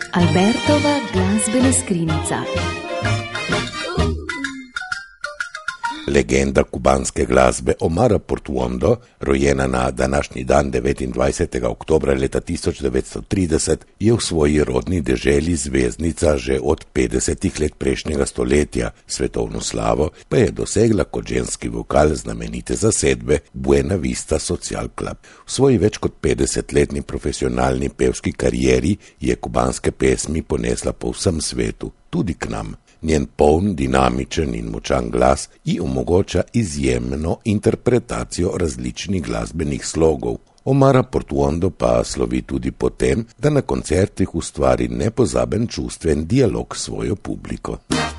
Albertova glazbena skrinjica. Legenda kubanske glasbe Omara Portuondo, rojena na današnji dan 29. oktobra leta 1930, je v svoji rodni deželi zvezdnica že od 50 let prejšnjega stoletja, svetovno slavo pa je dosegla kot ženski vokal znamenite zasedbe Buena Vista Social Club. V svoji več kot 50-letni profesionalni pevski karieri je kubanske pesmi ponesla po vsem svetu, tudi k nam. Njen poln, dinamičen in močan glas ji omogoča izjemno interpretacijo različnih glasbenih slogov. Omara Portuondo pa slovi tudi po tem, da na koncertih ustvari nepozaben čustven dialog s svojo publiko.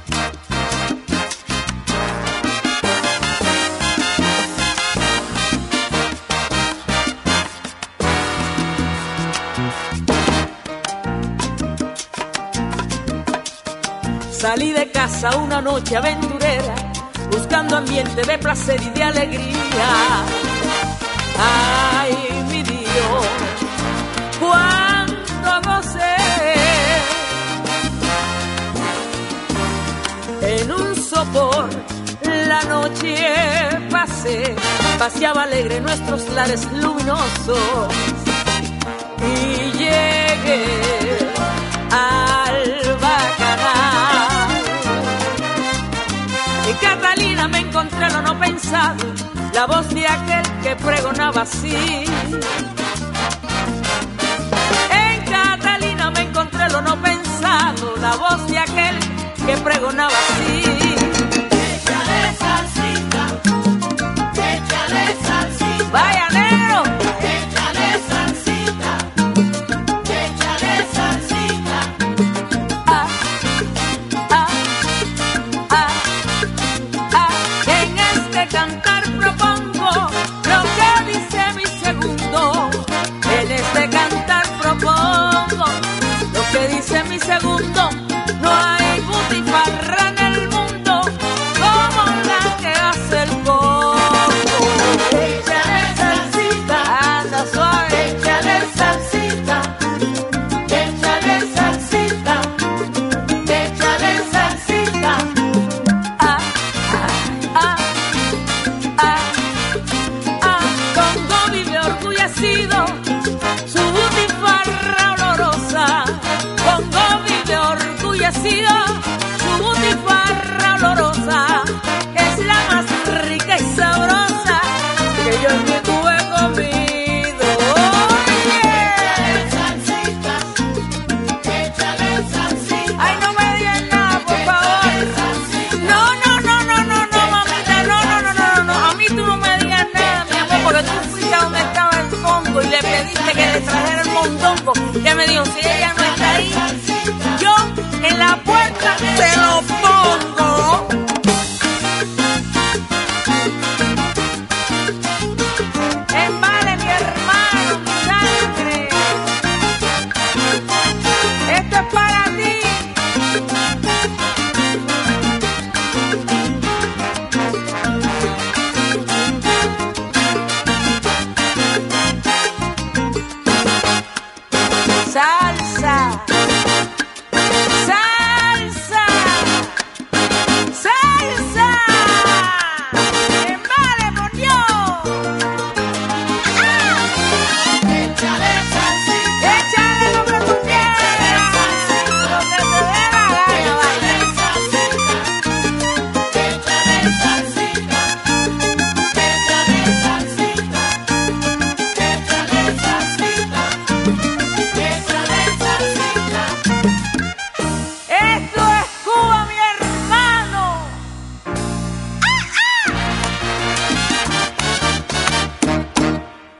Salí de casa una noche aventurera, buscando ambiente de placer y de alegría. Ay, mi Dios, cuánto gocé. En un sopor la noche pasé, paseaba alegre nuestros lares luminosos y llegué al Bacanal. En Catalina me encontré lo no pensado, la voz de aquel que pregonaba así. En Catalina me encontré lo no pensado, la voz de aquel que pregonaba así. Échale salsita, échale salsita. Vaya negro. Échale salsita, échale salsita. Ah, ah, ah. En este cantar propongo lo que dice mi segundo. En este cantar propongo lo que dice mi segundo. No hay butifarra en el mundo como la que hace el coco. Échale salsita, anda suave. Échale salsita, échale salsita, échale salsita. Ah, ah, ah, ah. Congo vive orgullecido, su butifarra olorosa. Congo vive orgullecido, su butifarra olorosa, que es la más rica y sabrosa que yo en mi Cuba he comido. Échale salsita, échale salsita. Ay, no me digan nada, por favor. No, no, no, no, no, no, mamita, no, no, no, no, no. A mí tú no me digas nada, mi amor, porque tú fuiste a donde estaba el Congo y le pediste que le trajera el mondongo. Ya me dijo, si ella no está ahí, yo en la puerta se lo pongo.